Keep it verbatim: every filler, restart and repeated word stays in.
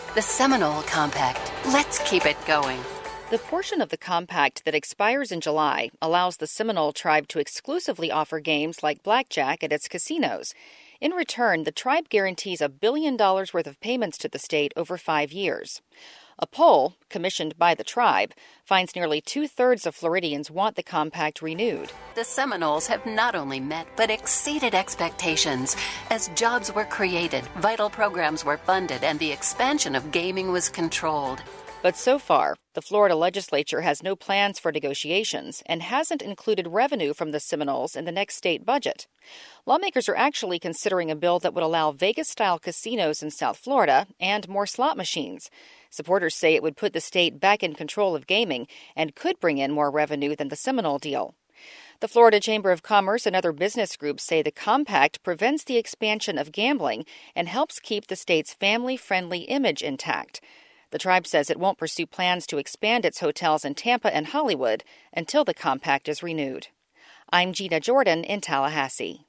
The Seminole Compact. Let's keep it going. The portion of the compact that expires in July allows the Seminole tribe to exclusively offer games like blackjack at its casinos. In return, the tribe guarantees a billion dollars worth of payments to the state over five years. A poll, commissioned by the tribe, finds nearly two-thirds of Floridians want the compact renewed. The Seminoles have not only met but exceeded expectations. As jobs were created, vital programs were funded, and the expansion of gaming was controlled. But so far, the Florida legislature has no plans for negotiations and hasn't included revenue from the Seminoles in the next state budget. Lawmakers are actually considering a bill that would allow Vegas-style casinos in South Florida and more slot machines. Supporters say it would put the state back in control of gaming and could bring in more revenue than the Seminole deal. The Florida Chamber of Commerce and other business groups say the compact prevents the expansion of gambling and helps keep the state's family-friendly image intact. The tribe says it won't pursue plans to expand its hotels in Tampa and Hollywood until the compact is renewed. I'm Gina Jordan in Tallahassee.